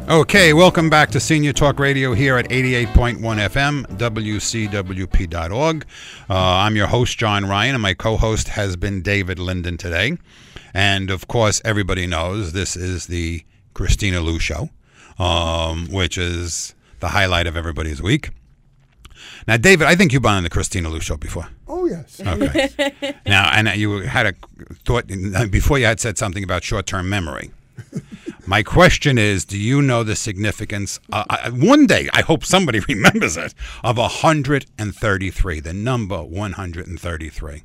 Okay, welcome back to Senior Talk Radio here at 88.1 FM, WCWP.org. I'm your host, John Ryan, and my co-host has been David Linden today. And, of course, everybody knows this is the Christina Lou Show, which is the highlight of everybody's week. Now, David, I think you've been on the Christina Lou Show before. Oh, yes. Okay. Now, and you had a thought, before you had said something about short-term memory. My question is, do you know the significance, one day, I hope somebody remembers it, of 133, the number 133?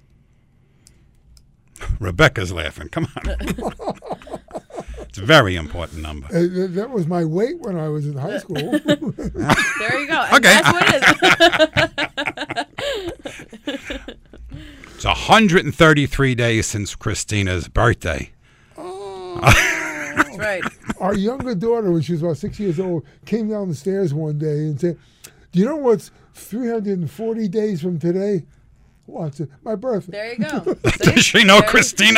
Rebecca's laughing. Come on. It's a very important number. That was my weight when I was in high school. There you go. And Okay. that's what it is. It's 133 days since Christina's birthday. That's right. Our younger daughter, when she was about 6 years old, came down the stairs one day and said, "Do you know what's 340 days from today?" What's it? My birthday. There you go. Does she know Christina?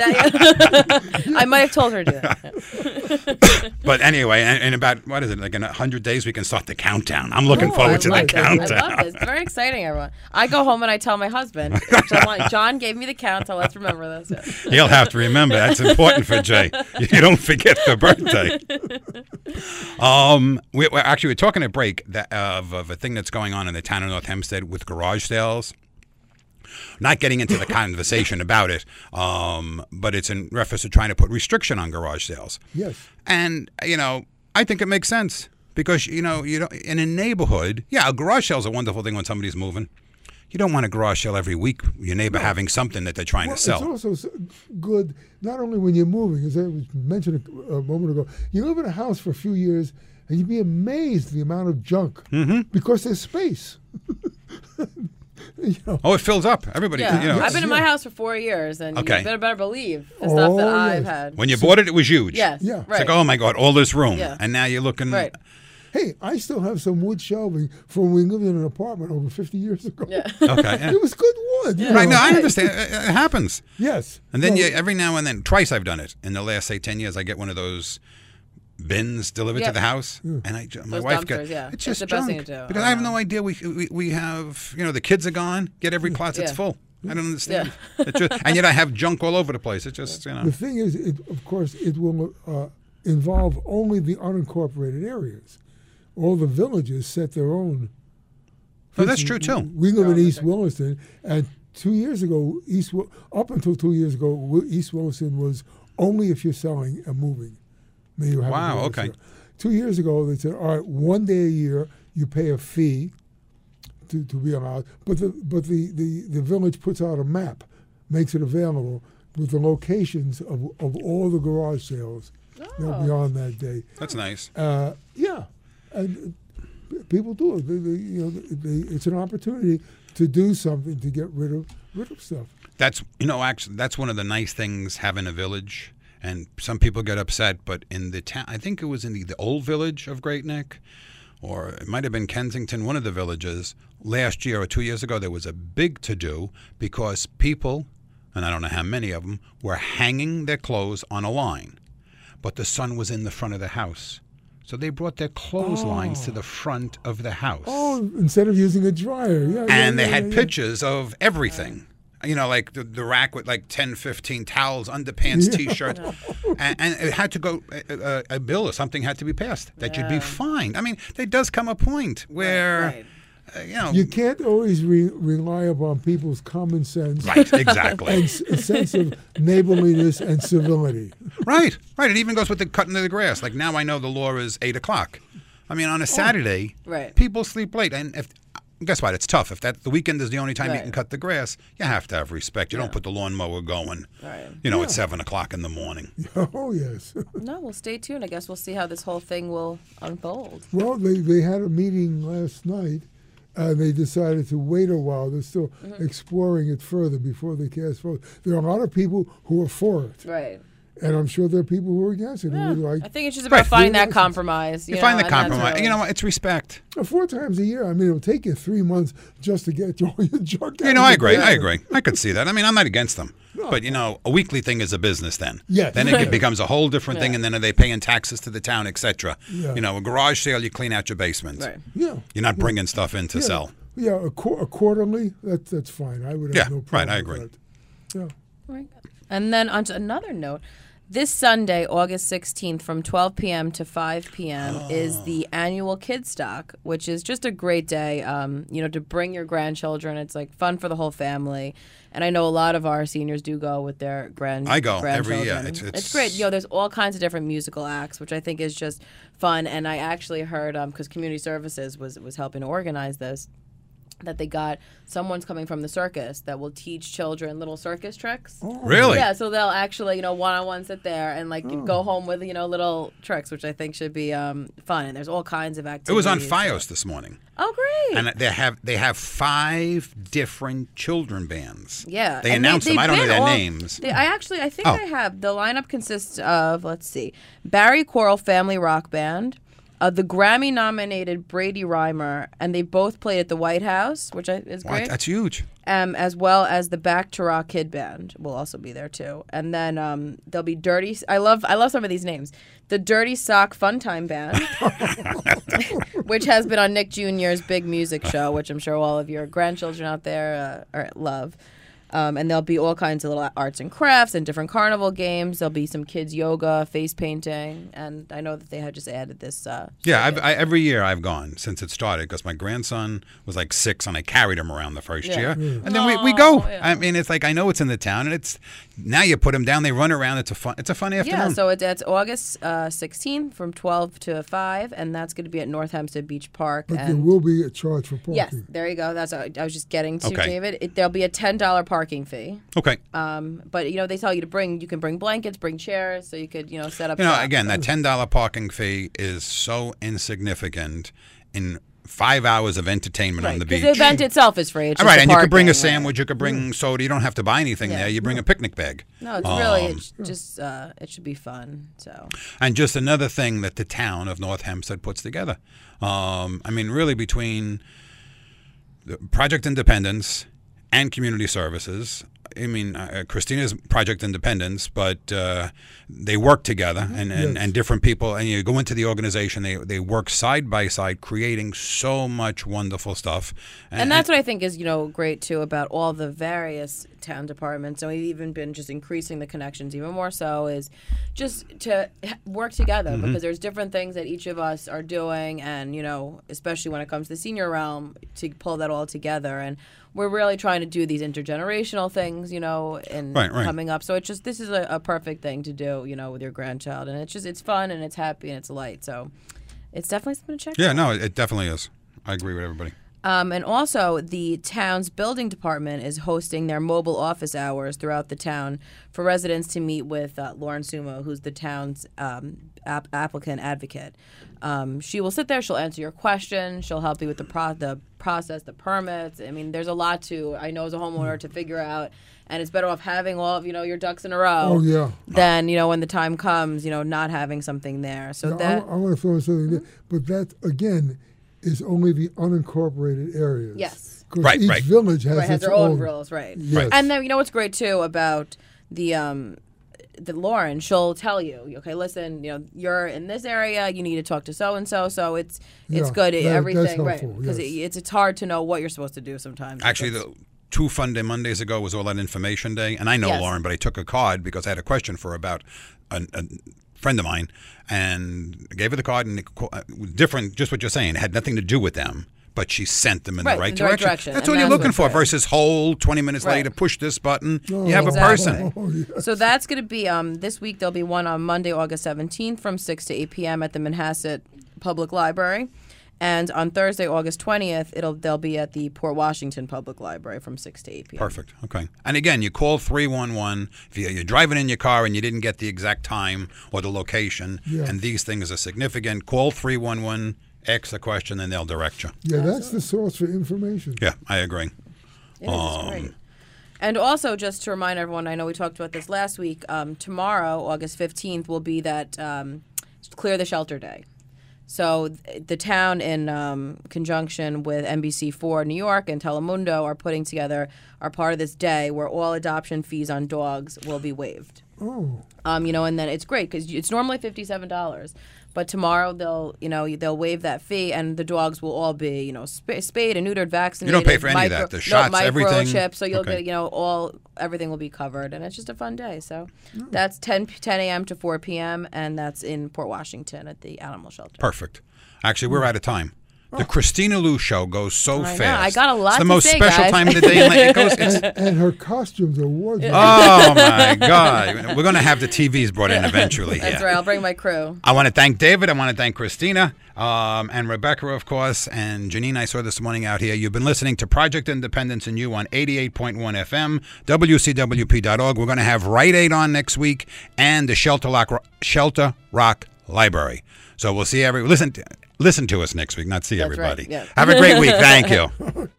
I might have told her to do that. But anyway, in about, what is it, like in 100 days we can start the countdown. I'm looking forward to the countdown. I love this. It's very exciting, everyone. I go home and I tell my husband, John gave me the count, so let's remember this. He'll have to remember. That's important for Jay. You don't forget the birthday. We're talking at break of a thing that's going on in the town of North Hempstead with garage sales. Not getting into the conversation about it, but it's in reference to trying to put restriction on garage sales. Yes. And, I think it makes sense because, you don't, in a neighborhood, a garage sale is a wonderful thing when somebody's moving. You don't want a garage sale every week, your neighbor having something that they're trying to sell. It's also good, not only when you're moving, as I mentioned a moment ago, you live in a house for a few years and you'd be amazed at the amount of junk because there's space. Oh, it fills up. Everybody, I've been in my house for 4 years, and you better believe the stuff that I've had. When you bought it was huge. Yes. Yeah. Right. It's like, oh my God, all this room. Yeah. And now you're looking. Right. Hey, I still have some wood shelving from when we lived in an apartment over 50 years ago. Yeah. Okay. Yeah. It was good wood. Yeah. Right, no, I understand. It happens. Yes. And then every now and then, twice I've done it. In the last, say, 10 years, I get one of those bins delivered to the house, and my Those wife dumpsters, it's it's just the best junk thing to do. because I have no idea. We have the kids are gone. Get every closet's full. I don't understand. And yet I have junk all over the place. It just The thing is, of course, it will involve only the unincorporated areas. All the villages set their own. Oh, that's true too. We live in East Williston, and 2 years ago, up until 2 years ago, East Williston was only if you're selling and moving. Wow, okay. 2 years ago, they said, all right, 1 day a year, you pay a fee to be allowed, but the village puts out a map, makes it available with the locations of all the garage sales that'll be on that day. That's nice. And people do it. It's an opportunity to do something to get rid of stuff. That's actually that's one of the nice things having a village. And some people get upset, but in the town, I think it was in the old village of Great Neck, or it might have been Kensington, one of the villages, last year or 2 years ago, there was a big to-do because people, and I don't know how many of them, were hanging their clothes on a line. But the sun was in the front of the house. So they brought their clotheslines to the front of the house. Oh, instead of using a dryer. And they had pictures of everything. Like the rack with like 10, 15 towels, underpants, T-shirts. And it had to go, a bill or something had to be passed that you'd be fined. I mean, there does come a point where, you can't always rely upon people's common sense. Right, exactly. And a sense of neighborliness and civility. Right. It even goes with the cutting of the grass. Like now I know the law is 8 o'clock. I mean, on a Saturday, people sleep late. And guess what? It's tough. If the weekend is the only time you can cut the grass, you have to have respect. You don't put the lawnmower going, at 7 o'clock in the morning. Oh, yes. No, we'll stay tuned. I guess we'll see how this whole thing will unfold. Well, they had a meeting last night, and they decided to wait a while. They're still exploring it further before they cast vote. There are a lot of people who are for it. Right. And I'm sure there are people who are against it. Yeah. Who would like I think it's just about finding that compromise. You find the and that's compromise. really- You know what? It's respect. 4 times a year. I mean, it'll take you 3 months just to get all your junk out. You know, of I the agree. I basement. agree. I could see that. I mean, I'm not against them. But, you know, a weekly thing is a business then. Yes. Then it becomes a whole different thing, Yeah. and then are they paying taxes to the town, etc. Yeah. You know, a garage sale, you clean out your basement. Right. Yeah. You're not bringing stuff in to sell. Yeah, a quarterly, that's fine. I would have Yeah, no right, problem I with agree. that. Yeah. Right. And then on to another note, this Sunday, August 16th, from 12 p.m. to 5 p.m. is the annual Kidstock, which is just a great day, you know, to bring your grandchildren. It's like fun for the whole family. And I know a lot of our seniors do go with their I go every year. grandchildren. It's It's great. You know, there's all kinds of different musical acts, which I think is just fun. And I actually heard, because Community Services was helping to organize this, that they got someone's coming from the circus that will teach children little circus tricks. Really? Yeah, so they'll actually, you know, one-on-one sit there and like go home with, you know, little tricks, which I think should be fun. And there's all kinds of activities. It was on FiOS this morning. Oh, great. And they have 5 different children bands. Yeah. They and announced them. I don't know they've their been names. I think Oh. I have. The lineup consists of, let's see, Barry Coral Family Rock Band, the Grammy-nominated Brady Reimer, and they both played at the White House, which is What? great. That's huge. As well as the Back to Rock Kid Band will also be there too. And then there'll be Dirty. I love some of these names. The Dirty Sock Fun Time Band, which has been on Nick Jr.'s Big Music Show, which I'm sure all of your grandchildren out there love. And there'll be all kinds of little arts and crafts and different carnival games. There'll be some kids yoga, face painting, and I know that they had just added this. Yeah, every year I've gone since it started because my grandson was like 6 and I carried him around the first Yeah. year. And then we go. Oh, yeah. I mean, it's like I know it's in the town and it's now you put them down, they run around. It's a fun afternoon. Yeah, so it's August 16th from 12 to 5, and that's going to be at North Hempstead Beach Park. But there and will be a charge for parking. yes, there you go. That's what I was just getting to, Okay. David. There'll be a $10 parking fee. Okay. But you know they tell you you can bring blankets, bring chairs, so you could set up. You know, shop. again, that $10 parking fee is so insignificant in 5 hours of entertainment on the beach. Because the event itself is free. It's All just right, the and you could bring a parking, right. sandwich, you could bring soda. You don't have to buy anything Yeah. there. You bring a picnic bag. No, it's really it's just it should be fun. So And just another thing that the town of North Hempstead puts together. I mean, really between the Project Independence and Community Services. I mean, Christina's Project Independence, but they work together and different people. And you go into the organization, they work side by side, creating so much wonderful stuff. and that's what I think is great too about all the various town departments, and we've even been just increasing the connections even more so is just to work together because there's different things that each of us are doing, and especially when it comes to the senior realm, to pull that all together. And we're really trying to do these intergenerational things, and Right. coming up. So it's just this is a perfect thing to do, with your grandchild, and it's fun and it's happy and it's light. So it's definitely something to check out. Yeah, no, it definitely is. I agree with everybody. And also, the town's building department is hosting their mobile office hours throughout the town for residents to meet with Lauren Sumo, who's the town's applicant advocate. She will sit there. She'll answer your questions. She'll help you with the process, the permits. I mean, there's a lot I know as a homeowner to figure out. And it's better off having all of your ducks in a row. Oh, yeah. Than when the time comes, not having something there. So Now, I want to throw in something there, but that again is only the unincorporated areas. Yes. 'Cause Right, each right. village has has its their own rules, right? Yes. And then what's great too about the Lauren, she'll tell you, okay, listen, you're in this area, you need to talk to so and so. So it's Yeah, good, that's everything, right? helpful, Because yes. it's hard to know what you're supposed to do sometimes. Actually, the 2 Fun Day Mondays ago was All That Information Day. And I know Yes. Lauren, but I took a card because I had a question for her about a friend of mine. And I gave her the card, and it was different, just what you're saying. It had nothing to do with them. But she sent them in the right direction. That's and all you're that's looking what's for right. versus hold 20 minutes Right. later, push this button. Oh, You have Exactly. a person. Oh, yes. So that's going to be this week. There'll be one on Monday, August 17th, from 6 to 8 p.m. at the Manhasset Public Library, and on Thursday, August 20th, they'll be at the Port Washington Public Library from 6 to 8 p.m. Perfect. Okay. And again, you call 311 if you're driving in your car and you didn't get the exact time or the location, Yeah. and these things are significant. Call 311, ask the question, and they'll direct you. Yeah, that's the source for information. Yeah, I agree. It is, it's great. And also, just to remind everyone, I know we talked about this last week. Tomorrow, August 15th, will be that Clear the Shelter Day. So the town, in conjunction with NBC4 New York and Telemundo, are part of this day where all adoption fees on dogs will be waived. Oh. And then it's great because it's normally $57. But tomorrow they'll waive that fee, and the dogs will all be, spayed and neutered, vaccinated. You don't pay for any of that. The shots, everything. Microchip, so you'll get, everything will be covered, and it's just a fun day. So that's 10 a.m. to 4 p.m., and that's in Port Washington at the animal shelter. Perfect. Actually, we're out of time. The Christina Lou show goes so fast. I got a lot to say, It's the most special guys. time of the day. And her costumes are wonderful. Oh, my God. We're going to have the TVs brought in eventually. That's right. I'll bring my crew. I want to thank David. I want to thank Christina and Rebecca, of course, and Janine I saw this morning out here. You've been listening to Project Independence and You on 88.1 FM, WCWP.org. We're going to have Rite Aid on next week and the Shelter Rock Library. So we'll see listen to us next week, not see That's everybody. Right, yeah. Have a great week. Thank you.